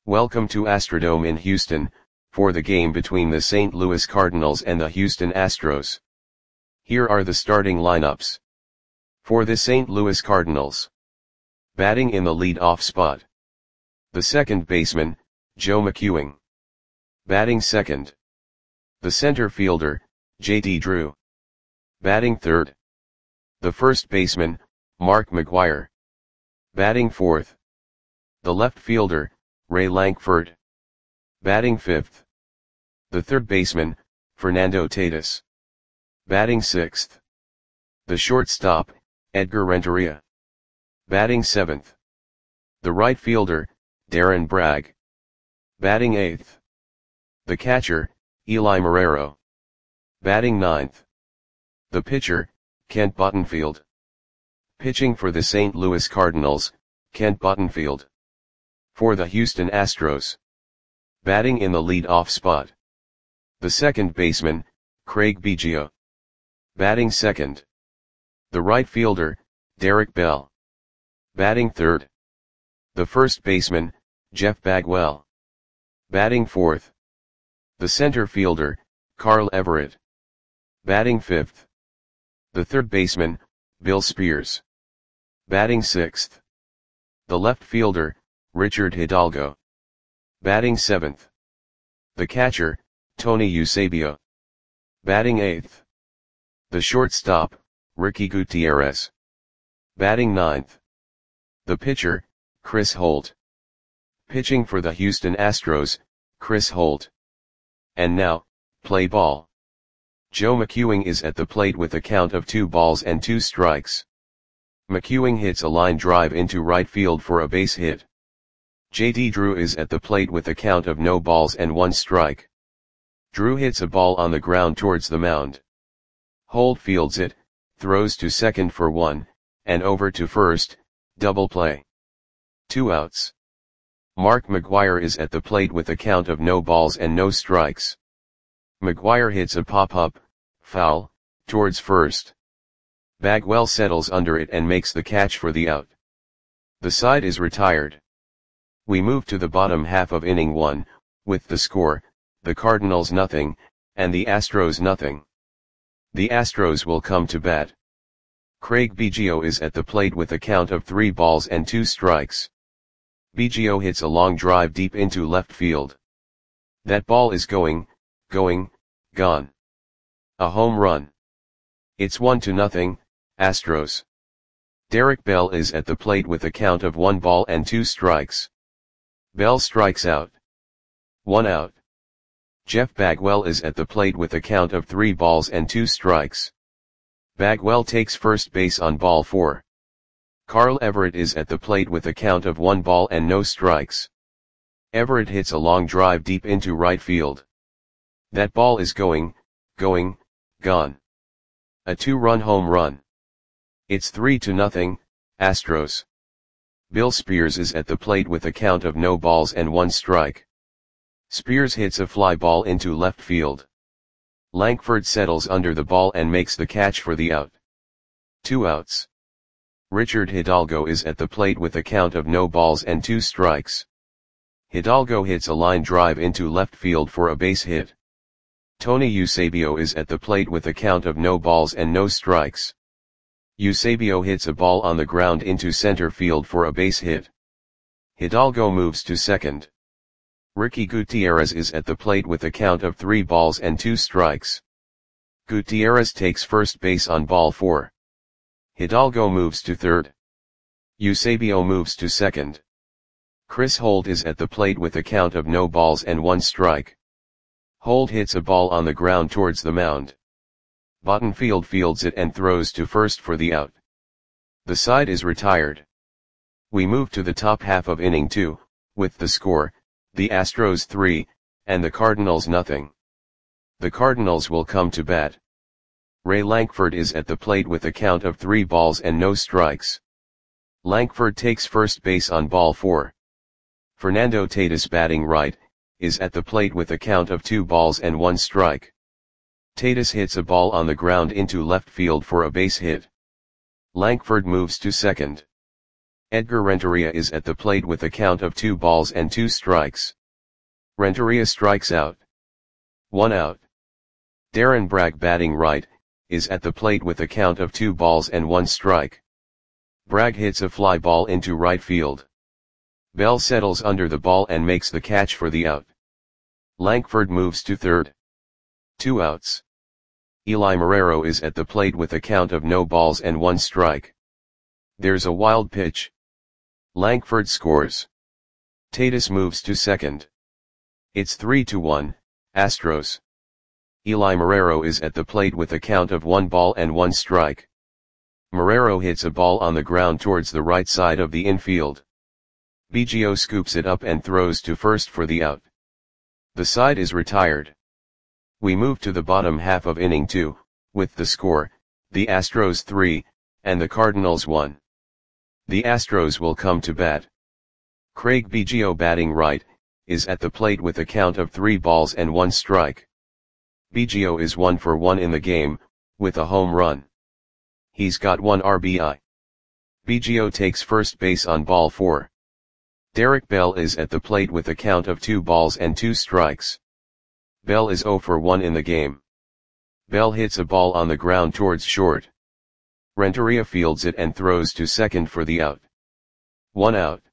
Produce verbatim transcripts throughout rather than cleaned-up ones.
Welcome to Astrodome in Houston, for the game between the Saint Louis Cardinals and the Houston Astros. Here are the starting lineups. For the Saint Louis Cardinals. Batting in the lead-off spot. The second baseman, Joe McEwing. Batting second. The center fielder, J D Drew. Batting third. The first baseman, Mark McGwire. Batting fourth. The left fielder, Ray Lankford. Batting fifth. The third baseman, Fernando Tatis. Batting sixth. The shortstop, Edgar Renteria. Batting seventh. The right fielder, Darren Bragg. Batting eighth. The catcher, Eli Marrero. Batting ninth. The pitcher, Kent Buttenfield. Pitching for the Saint Louis Cardinals, Kent Buttenfield. For the Houston Astros. Batting in the lead-off spot. The second baseman, Craig Biggio. Batting second. The right fielder, Derek Bell. Batting third. The first baseman, Jeff Bagwell. Batting fourth. The center fielder, Carl Everett. Batting fifth. The third baseman, Bill Spears. Batting sixth. The left fielder, Richard Hidalgo. Batting seventh. The catcher, Tony Eusebio. Batting eighth. The shortstop, Ricky Gutierrez. Batting ninth. The pitcher, Chris Holt. Pitching for the Houston Astros, Chris Holt. And now, play ball. Joe McEwing is at the plate with a count of two balls and two strikes. McEwing hits a line drive into right field for a base hit. J D Drew is at the plate with a count of no balls and one strike. Drew hits a ball on the ground towards the mound. Holt fields it, throws to second for one, and over to first, double play. Two outs. Mark McGwire is at the plate with a count of no balls and no strikes. McGwire hits a pop-up, foul, towards first. Bagwell settles under it and makes the catch for the out. The side is retired. We move to the bottom half of inning one, with the score, the Cardinals nothing, and the Astros nothing. The Astros will come to bat. Craig Biggio is at the plate with a count of three balls and two strikes. Biggio hits a long drive deep into left field. That ball is going, going, gone. A home run. It's one to nothing, Astros. Derek Bell is at the plate with a count of one ball and two strikes. Bell strikes out. One out. Jeff Bagwell is at the plate with a count of three balls and two strikes. Bagwell takes first base on ball four. Carl Everett is at the plate with a count of one ball and no strikes. Everett hits a long drive deep into right field. That ball is going, going, gone. A two-run home run. It's three to nothing, Astros. Bill Spears is at the plate with a count of no balls and one strike. Spears hits a fly ball into left field. Lankford settles under the ball and makes the catch for the out. Two outs. Richard Hidalgo is at the plate with a count of no balls and two strikes. Hidalgo hits a line drive into left field for a base hit. Tony Eusebio is at the plate with a count of no balls and no strikes. Eusebio hits a ball on the ground into center field for a base hit. Hidalgo moves to second. Ricky Gutierrez is at the plate with a count of three balls and two strikes. Gutierrez takes first base on ball four. Hidalgo moves to third. Eusebio moves to second. Chris Holt is at the plate with a count of no balls and one strike. Holt hits a ball on the ground towards the mound. Buttenfield fields it and throws to first for the out. The side is retired. We move to the top half of inning two, with the score, the Astros three, and the Cardinals nothing. The Cardinals will come to bat. Ray Lankford is at the plate with a count of three balls and no strikes. Lankford takes first base on ball four. Fernando Tatis, batting right, is at the plate with a count of two balls and one strike. Tatis hits a ball on the ground into left field for a base hit. Lankford moves to second. Edgar Renteria is at the plate with a count of two balls and two strikes. Renteria strikes out. One out. Darren Bragg, batting right, is at the plate with a count of two balls and one strike. Bragg hits a fly ball into right field. Bell settles under the ball and makes the catch for the out. Lankford moves to third. Two outs. Eli Marrero is at the plate with a count of no balls and one strike. There's a wild pitch. Lankford scores. Tatis moves to second. It's three to one, Astros. Eli Marrero is at the plate with a count of one ball and one strike. Marrero hits a ball on the ground towards the right side of the infield. Biggio scoops it up and throws to first for the out. The side is retired. We move to the bottom half of inning two, with the score, the Astros three, and the Cardinals one. The Astros will come to bat. Craig Biggio, batting right, is at the plate with a count of three balls and one strike. Biggio is one for one in the game, with a home run. He's got one R B I. Biggio takes first base on ball four. Derek Bell is at the plate with a count of two balls and two strikes. Bell is zero for one in the game. Bell hits a ball on the ground towards short. Renteria fields it and throws to second for the out. One out.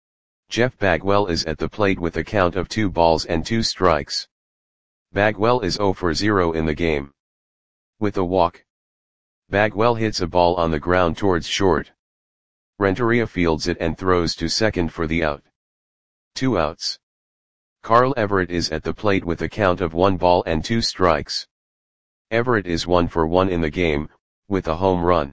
Jeff Bagwell is at the plate with a count of two balls and two strikes. Bagwell is zero for zero in the game. With a walk. Bagwell hits a ball on the ground towards short. Renteria fields it and throws to second for the out. Two outs. Carl Everett is at the plate with a count of one ball and two strikes. Everett is one for one in the game, with a home run.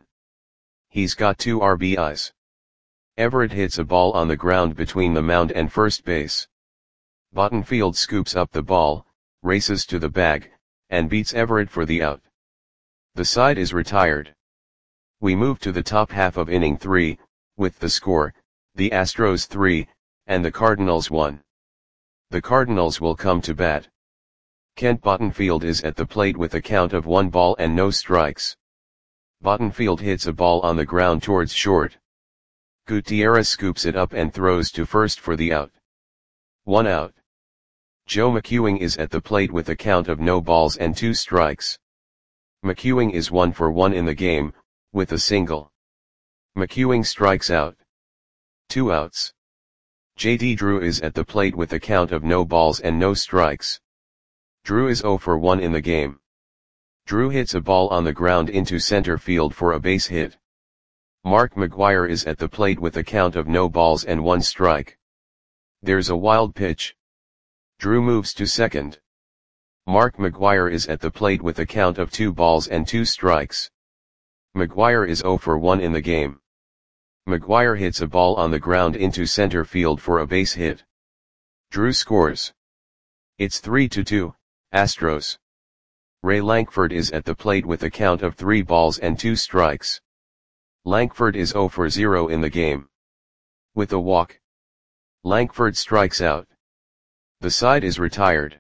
He's got two R B Is. Everett hits a ball on the ground between the mound and first base. Bottenfield scoops up the ball, races to the bag, and beats Everett for the out. The side is retired. We move to the top half of inning three, with the score, the Astros three, and the Cardinals one. The Cardinals will come to bat. Kent Bottenfield is at the plate with a count of one ball and no strikes. Bottenfield hits a ball on the ground towards short. Gutierrez scoops it up and throws to first for the out. One out. Joe McEwing is at the plate with a count of no balls and two strikes. McEwing is one for one in the game, with a single. McEwing strikes out. Two outs. J D Drew is at the plate with a count of no balls and no strikes. Drew is zero for one in the game. Drew hits a ball on the ground into center field for a base hit. Mark McGwire is at the plate with a count of no balls and one strike. There's a wild pitch. Drew moves to second. Mark McGwire is at the plate with a count of two balls and two strikes. McGwire is zero for one in the game. McGwire hits a ball on the ground into center field for a base hit. Drew scores. It's three to two, Astros. Ray Lankford is at the plate with a count of three balls and two strikes. Lankford is zero for zero in the game. With a walk. Lankford strikes out. The side is retired.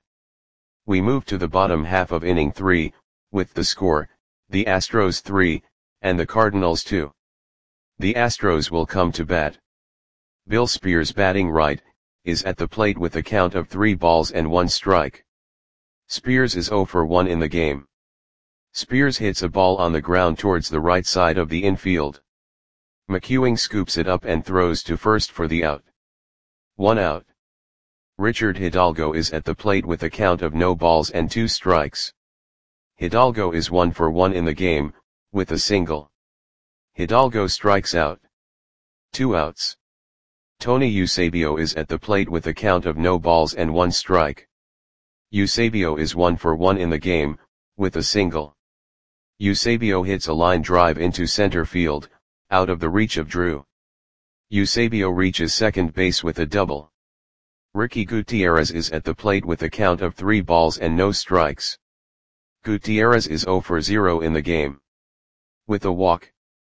We move to the bottom half of inning three, with the score, the Astros three, and the Cardinals two. The Astros will come to bat. Bill Spears, batting right, is at the plate with a count of three balls and one strike. Spears is zero for one in the game. Spears hits a ball on the ground towards the right side of the infield. McEwing scoops it up and throws to first for the out. One out. Richard Hidalgo is at the plate with a count of no balls and two strikes. Hidalgo is one for one in the game, with a single. Hidalgo strikes out. Two outs. Tony Eusebio is at the plate with a count of no balls and one strike. Eusebio is one for one in the game, with a single. Eusebio hits a line drive into center field, out of the reach of Drew. Eusebio reaches second base with a double. Ricky Gutierrez is at the plate with a count of three balls and no strikes. Gutierrez is zero for zero in the game. With a walk.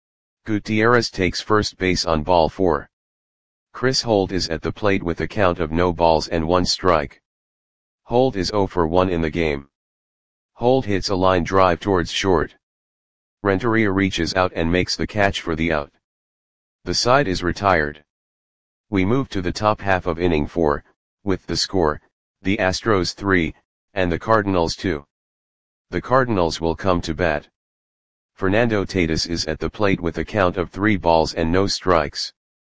Gutierrez takes first base on ball four. Chris Holt is at the plate with a count of no balls and one strike. Holt is zero for one in the game. Holt hits a line drive towards short. Renteria reaches out and makes the catch for the out. The side is retired. We move to the top half of inning four, with the score, the Astros three, and the Cardinals two. The Cardinals will come to bat. Fernando Tatis is at the plate with a count of three balls and no strikes.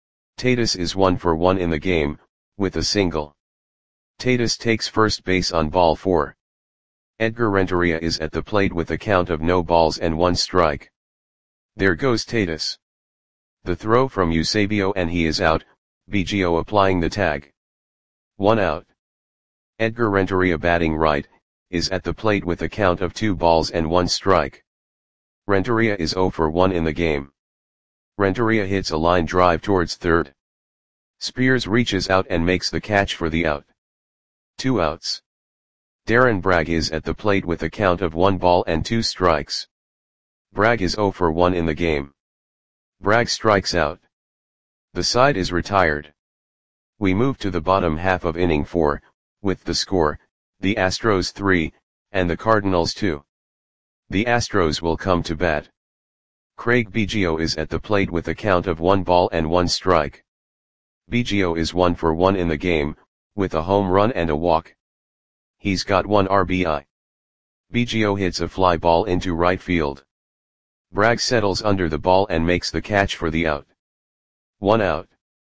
Tatis is one for one in the game, with a single. Tatis takes first base on ball four. Edgar Renteria is at the plate with a count of no balls and one strike. There goes Tatis. The throw from Eusebio and he is out, Biggio applying the tag. One out. Edgar Renteria batting right, is at the plate with a count of two balls and one strike. Renteria is zero for one in the game. Renteria hits a line drive towards third. Spears reaches out and makes the catch for the out. Two outs. Darren Bragg is at the plate with a count of one ball and two strikes. Bragg is zero for one in the game. Bragg strikes out. The side is retired. We move to the bottom half of inning four, with the score, the Astros three, and the Cardinals two. The Astros will come to bat. Craig Biggio is at the plate with a count of one ball and one strike. Biggio is one for one in the game, with a home run and a walk. He's got one R B I. Biggio hits a fly ball into right field. Bragg settles under the ball and makes the catch for the out. One out.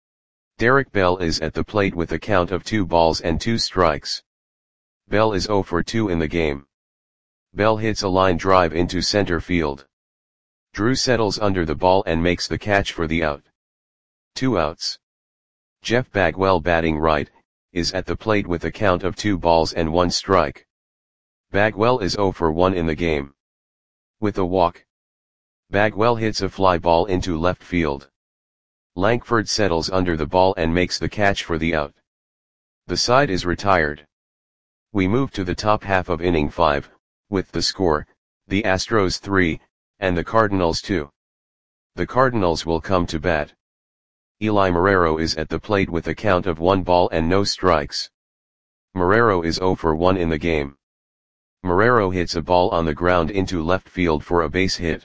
Derek Bell is at the plate with a count of two balls and two strikes. Bell is zero for two in the game. Bell hits a line drive into center field. Drew settles under the ball and makes the catch for the out. Two outs. Jeff Bagwell batting right, is at the plate with a count of two balls and one strike. Bagwell is zero for one in the game. With a walk. Bagwell hits a fly ball into left field. Lankford settles under the ball and makes the catch for the out. The side is retired. We move to the top half of inning five, with the score, the Astros three, and the Cardinals two. The Cardinals will come to bat. Eli Marrero is at the plate with a count of one ball and no strikes. Marrero is zero for one in the game. Marrero hits a ball on the ground into left field for a base hit.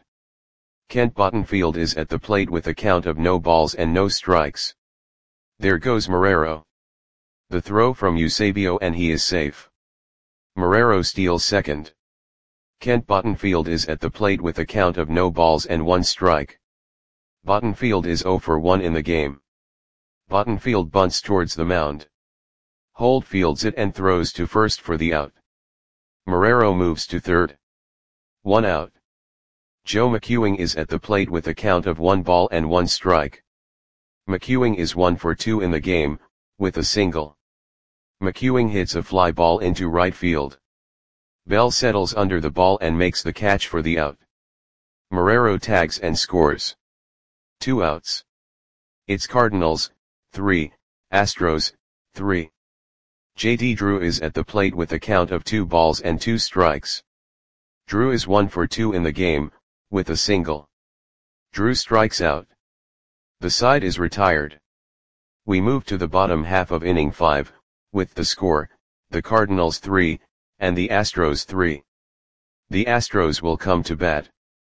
Kent Bottenfield is at the plate with a count of no balls and no strikes. There goes Marrero. The throw from Eusebio and he is safe. Marrero steals second. Kent Bottenfield is at the plate with a count of no balls and one strike. Bottenfield is zero for one in the game. Bottenfield bunts towards the mound. Holt fields it and throws to first for the out. Marrero moves to third. One out. Joe McEwing is at the plate with a count of one ball and one strike. McEwing is one for two in the game, with a single. McEwing hits a fly ball into right field. Bell settles under the ball and makes the catch for the out. Marrero tags and scores. Two outs. It's Cardinals, three, Astros, three. J D Drew is at the plate with a count of two balls and two strikes. Drew is one for two in the game, with a single. Drew strikes out. The side is retired. We move to the bottom half of inning five, with the score, the Cardinals three, and the Astros three. The Astros will come to bat.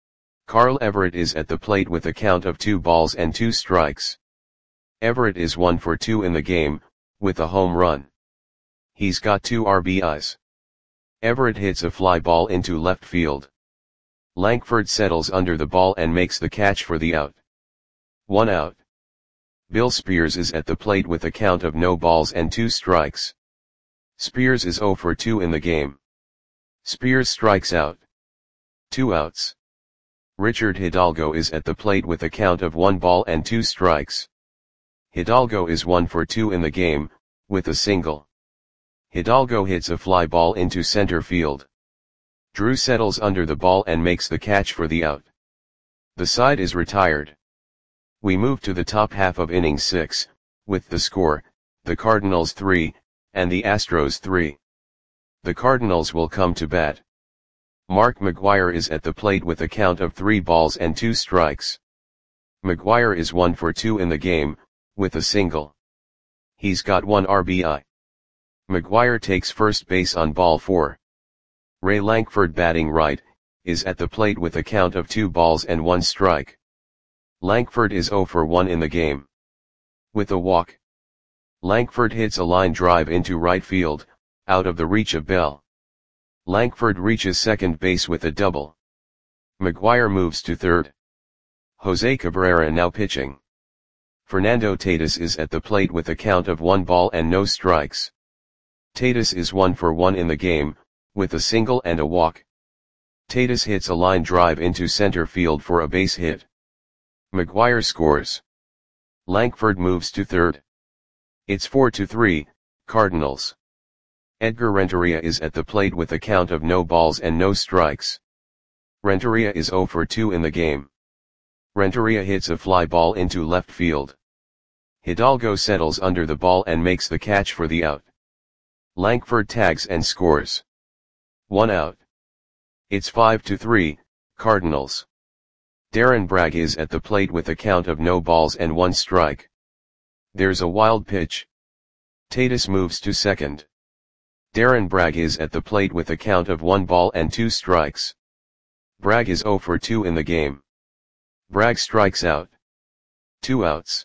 Carl Everett is at the plate with a count of two balls and two strikes. Everett is one for two in the game, with a home run. He's got two R B Is. Everett hits a fly ball into left field. Lankford settles under the ball and makes the catch for the out. One out. Bill Spears is at the plate with a count of no balls and two strikes. Spears is zero for two in the game. Spears strikes out. Two outs. Richard Hidalgo is at the plate with a count of one ball and two strikes. Hidalgo is one for two in the game, with a single. Hidalgo hits a fly ball into center field. Drew settles under the ball and makes the catch for the out. The side is retired. We move to the top half of inning six, with the score, the Cardinals three, and the Astros three. The Cardinals will come to bat. Mark McGwire is at the plate with a count of three balls and two strikes. McGwire is one for two in the game, with a single. He's got one R B I. McGwire takes first base on ball four. Ray Lankford batting right, is at the plate with a count of two balls and one strike. Lankford is zero for one in the game. With a walk, Lankford hits a line drive into right field, out of the reach of Bell. Lankford reaches second base with a double. McGuire moves to third. Jose Cabrera now pitching. Fernando Tatis is at the plate with a count of one ball and no strikes. Tatis is one for one in the game, with a single and a walk. Tatis hits a line drive into center field for a base hit. McGuire scores. Lankford moves to third. It's four to three, Cardinals. Edgar Renteria is at the plate with a count of no balls and no strikes. Renteria is zero for two in the game. Renteria hits a fly ball into left field. Hidalgo settles under the ball and makes the catch for the out. Lankford tags and scores. One out. It's five to three, Cardinals. Darren Bragg is at the plate with a count of no balls and one strike. There's a wild pitch. Tatis moves to second. Darren Bragg is at the plate with a count of one ball and two strikes. Bragg is zero for two in the game. Bragg strikes out. Two outs.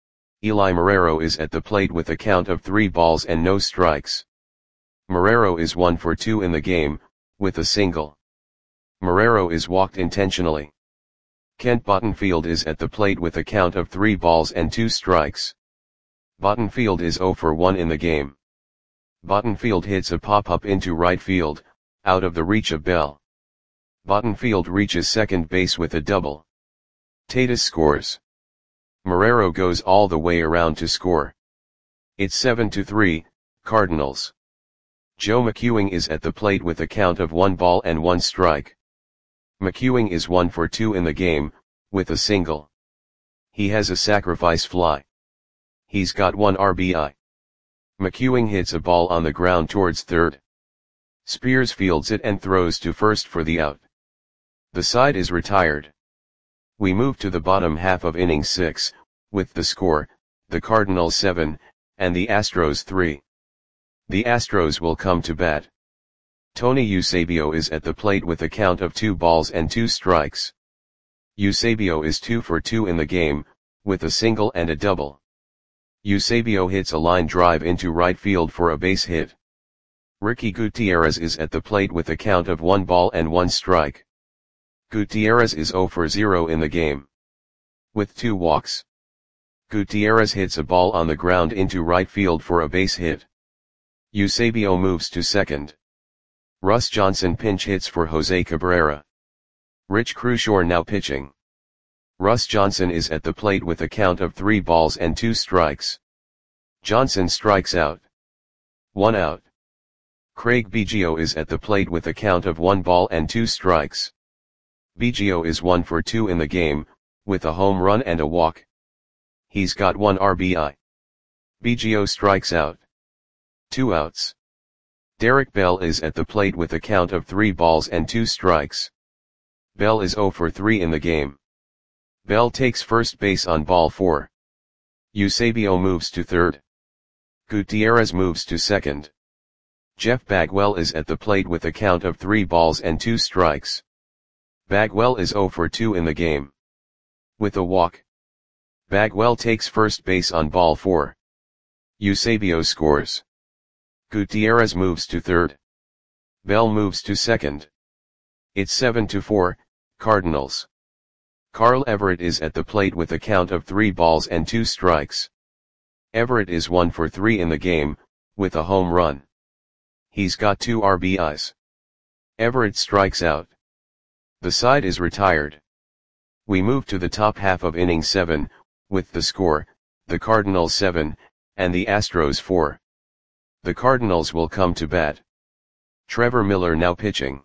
Eli Marrero is at the plate with a count of three balls and no strikes. Marrero is one for two in the game, with a single. Marrero is walked intentionally. Kent Bottenfield is at the plate with a count of three balls and two strikes. Bottenfield is zero for one in the game. Bottenfield hits a pop-up into right field, out of the reach of Bell. Bottenfield reaches second base with a double. Tatis scores. Marrero goes all the way around to score. It's seven to three, Cardinals. Joe McEwing is at the plate with a count of one ball and one strike. McEwing is one for two in the game, with a single. He has a sacrifice fly. He's got one R B I. McEwing hits a ball on the ground towards third. Spears fields it and throws to first for the out. The side is retired. We move to the bottom half of inning six, with the score, the Cardinals seven, and the Astros three. The Astros will come to bat. Tony Eusebio is at the plate with a count of two balls and two strikes. Eusebio is two for two in the game, with a single and a double. Eusebio hits a line drive into right field for a base hit. Ricky Gutierrez is at the plate with a count of one ball and one strike. Gutierrez is zero for zero in the game. With two walks. Gutierrez hits a ball on the ground into right field for a base hit. Eusebio moves to second. Russ Johnson pinch hits for Jose Cabrera. Rich Crushore now pitching. Russ Johnson is at the plate with a count of three balls and two strikes. Johnson strikes out. One out. Craig Biggio is at the plate with a count of one ball and two strikes. Biggio is one for two in the game, with a home run and a walk. He's got one R B I. Biggio strikes out. Two outs. Derek Bell is at the plate with a count of three balls and two strikes. Bell is zero for three in the game. Bell takes first base on ball four. Eusebio moves to third. Gutierrez moves to second. Jeff Bagwell is at the plate with a count of three balls and two strikes. Bagwell is zero for two in the game. With a walk. Bagwell takes first base on ball four. Eusebio scores. Gutierrez moves to third. Bell moves to second. It's seven to four, Cardinals. Carl Everett is at the plate with a count of three balls and two strikes. Everett is one for three in the game, with a home run. He's got two R B Is. Everett strikes out. The side is retired. We move to the top half of inning seven, with the score, the Cardinals seven, and the Astros four. The Cardinals will come to bat. Trevor Miller now pitching.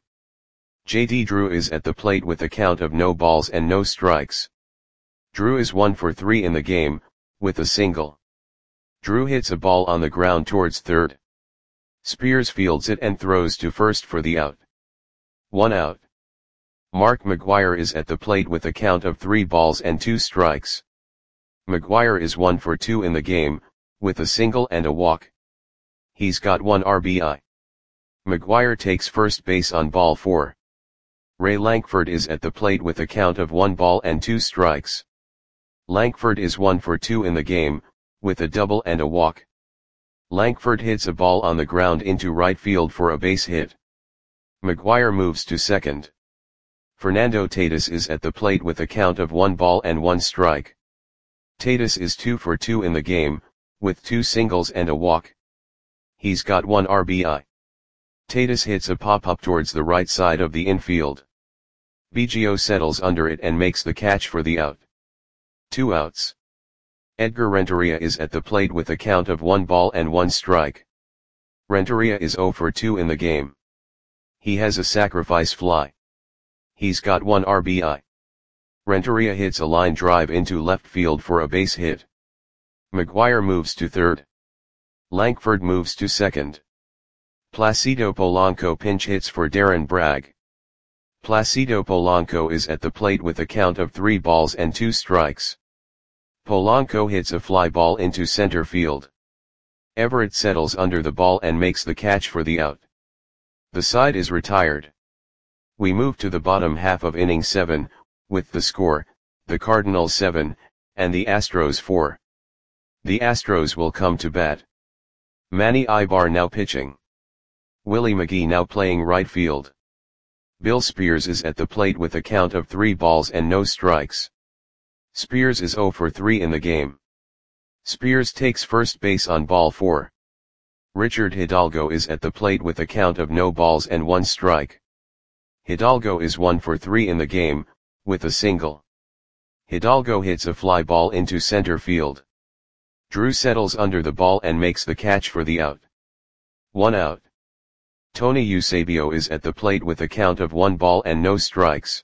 J D Drew is at the plate with a count of no balls and no strikes. Drew is one for three in the game, with a single. Drew hits a ball on the ground towards third. Spears fields it and throws to first for the out. One out. Mark McGuire is at the plate with a count of three balls and two strikes. McGuire is one for two in the game, with a single and a walk. He's got one R B I. McGuire takes first base on ball four. Ray Lankford is at the plate with a count of one ball and two strikes. Lankford is one for two in the game, with a double and a walk. Lankford hits a ball on the ground into right field for a base hit. McGuire moves to second. Fernando Tatis is at the plate with a count of one ball and one strike. Tatis is two for two in the game, with two singles and a walk. He's got one R B I. Tatis hits a pop-up towards the right side of the infield. Biggio settles under it and makes the catch for the out. Two outs. Edgar Renteria is at the plate with a count of one ball and one strike. Renteria is zero for two in the game. He has a sacrifice fly. He's got one R B I. Renteria hits a line drive into left field for a base hit. McGuire moves to third. Lankford moves to second. Placido Polanco pinch hits for Darren Bragg. Placido Polanco is at the plate with a count of three balls and two strikes. Polanco hits a fly ball into center field. Everett settles under the ball and makes the catch for the out. The side is retired. We move to the bottom half of inning seven, with the score, the Cardinals seven, and the Astros four. The Astros will come to bat. Manny Ibar now pitching. Willie McGee now playing right field. Bill Spears is at the plate with a count of three balls and no strikes. Spears is zero for three in the game. Spears takes first base on ball four. Richard Hidalgo is at the plate with a count of no balls and one strike. Hidalgo is one for three in the game, with a single. Hidalgo hits a fly ball into center field. Drew settles under the ball and makes the catch for the out. One out. Tony Eusebio is at the plate with a count of one ball and no strikes.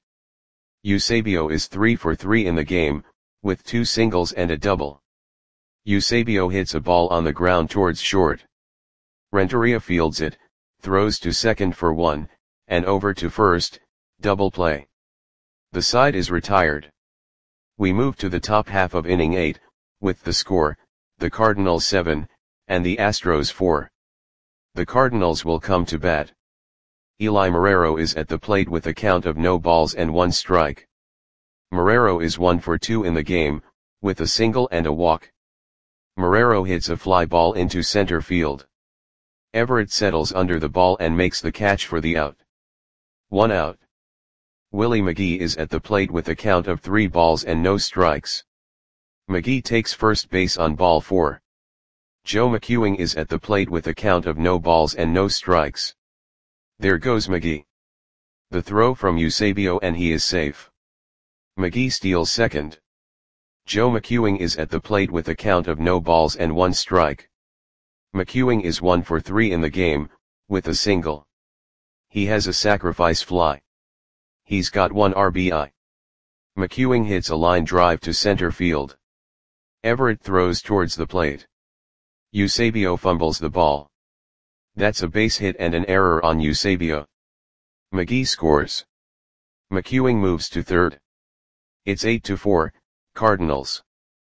Eusebio is three for three in the game, with two singles and a double. Eusebio hits a ball on the ground towards short. Renteria fields it, throws to second for one, and over to first, double play. The side is retired. We move to the top half of inning eight, with the score, the Cardinals seven, and the Astros four. The Cardinals will come to bat. Eli Marrero is at the plate with a count of no balls and one strike. Marrero is one for two in the game, with a single and a walk. Marrero hits a fly ball into center field. Everett settles under the ball and makes the catch for the out. One out. Willie McGee is at the plate with a count of three balls and no strikes. McGee takes first base on ball four. Joe McEwing is at the plate with a count of no balls and no strikes. There goes McGee. The throw from Eusebio and he is safe. McGee steals second. Joe McEwing is at the plate with a count of no balls and one strike. McEwing is one for three in the game, with a single. He has a sacrifice fly. He's got one R B I. McEwing hits a line drive to center field. Everett throws towards the plate. Eusebio fumbles the ball. That's a base hit and an error on Eusebio. McGee scores. McEwing moves to third. It's eight to four, Cardinals.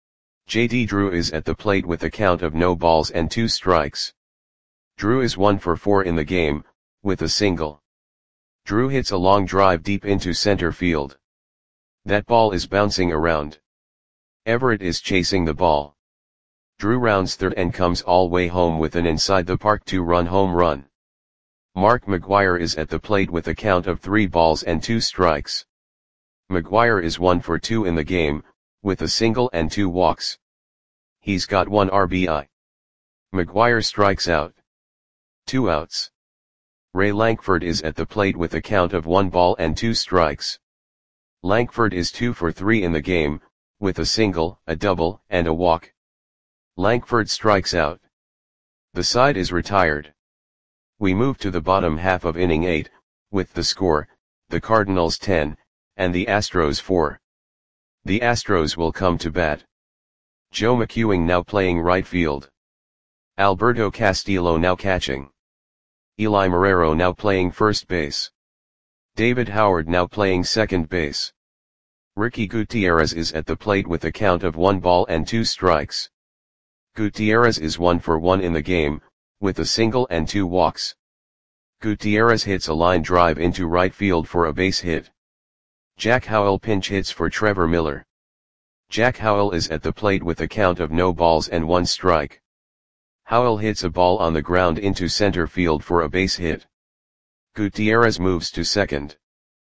J D Drew is at the plate with a count of no balls and two strikes. Drew is one for four in the game, with a single. Drew hits a long drive deep into center field. That ball is bouncing around. Everett is chasing the ball. Drew rounds third and comes all way home with an inside the park two-run home run. Mark McGuire is at the plate with a count of three balls and two strikes. McGuire is one for two in the game, with a single and two walks. He's got one R B I. McGuire strikes out. Two outs. Ray Lankford is at the plate with a count of one ball and two strikes. Lankford is two for three in the game, with a single, a double, and a walk. Lankford strikes out. The side is retired. We move to the bottom half of inning eight, with the score, the Cardinals ten, and the Astros four. The Astros will come to bat. Joe McEwing now playing right field. Alberto Castillo now catching. Eli Marrero now playing first base. David Howard now playing second base. Ricky Gutierrez is at the plate with a count of one ball and two strikes. Gutierrez is one for one in the game, with a single and two walks. Gutierrez hits a line drive into right field for a base hit. Jack Howell pinch hits for Trevor Miller. Jack Howell is at the plate with a count of no balls and one strike. Howell hits a ball on the ground into center field for a base hit. Gutierrez moves to second.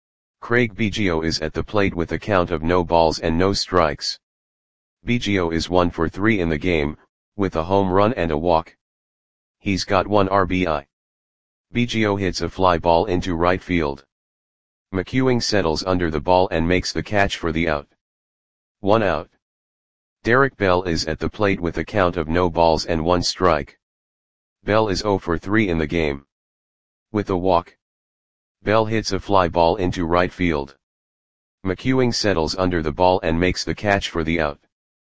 Craig Biggio is at the plate with a count of no balls and no strikes. Biggio is one for three in the game, with a home run and a walk. He's got one R B I. Biggio hits a fly ball into right field. McEwing settles under the ball and makes the catch for the out. One out. Derek Bell is at the plate with a count of no balls and one strike. Bell is zero for three in the game. With a walk. Bell hits a fly ball into right field. McEwing settles under the ball and makes the catch for the out.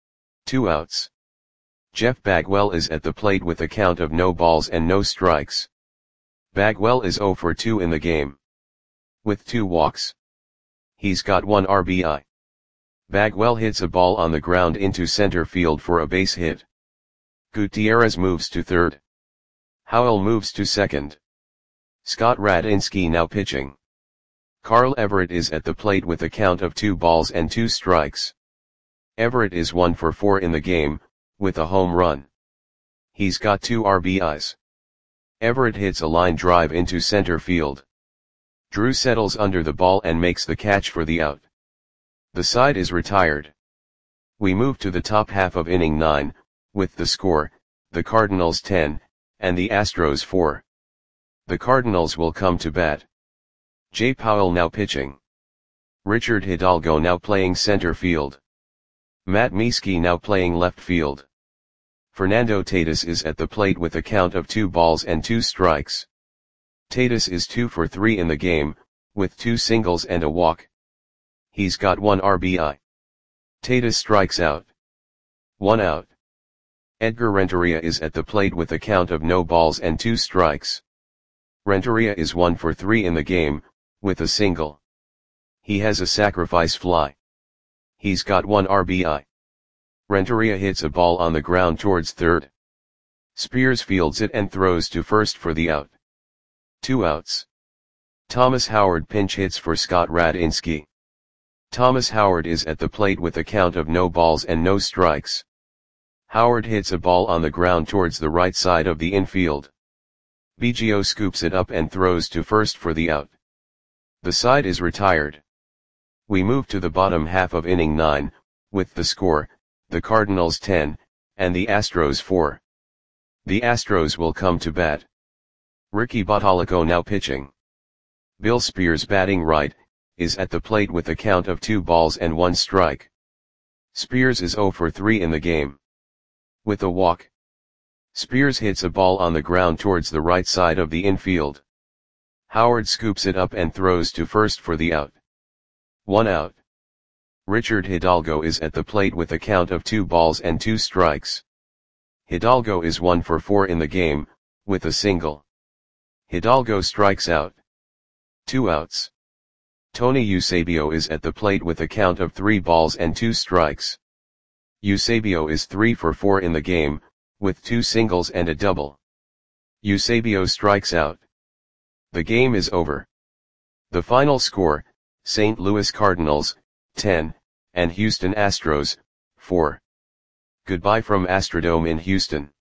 Two outs. Jeff Bagwell is at the plate with a count of no balls and no strikes. Bagwell is zero for two in the game. With two walks. He's got one R B I. Bagwell hits a ball on the ground into center field for a base hit. Gutierrez moves to third. Howell moves to second. Scott Radinsky now pitching. Carl Everett is at the plate with a count of two balls and two strikes. Everett is one for four in the game, with a home run. He's got two R B Is. Everett hits a line drive into center field. Drew settles under the ball and makes the catch for the out. The side is retired. We move to the top half of inning nine, with the score, the Cardinals ten, and the Astros four. The Cardinals will come to bat. Jay Powell now pitching. Richard Hidalgo now playing center field. Matt Mieske now playing left field. Fernando Tatis is at the plate with a count of two balls and two strikes. Tatis is two for three in the game, with two singles and a walk. He's got one R B I. Tatis strikes out. One out. Edgar Renteria is at the plate with a count of no balls and two strikes. Renteria is one for three in the game, with a single. He has a sacrifice fly. He's got one R B I. Renteria hits a ball on the ground towards third. Spears fields it and throws to first for the out. Two outs. Thomas Howard pinch hits for Scott Radinsky. Thomas Howard is at the plate with a count of no balls and no strikes. Howard hits a ball on the ground towards the right side of the infield. Biggio scoops it up and throws to first for the out. The side is retired. We move to the bottom half of inning nine, with the score, the Cardinals ten, and the Astros four. The Astros will come to bat. Ricky Bottalico now pitching. Bill Spears batting right, is at the plate with a count of two balls and one strike. Spears is zero for three in the game. With a walk. Spears hits a ball on the ground towards the right side of the infield. Howard scoops it up and throws to first for the out. One out. Richard Hidalgo is at the plate with a count of two balls and two strikes. Hidalgo is one for four in the game, with a single. Hidalgo strikes out. Two outs. Tony Eusebio is at the plate with a count of three balls and two strikes. Eusebio is three for four in the game, with two singles and a double. Eusebio strikes out. The game is over. The final score, Saint Louis Cardinals, ten, and Houston Astros, four. Goodbye from Astrodome in Houston.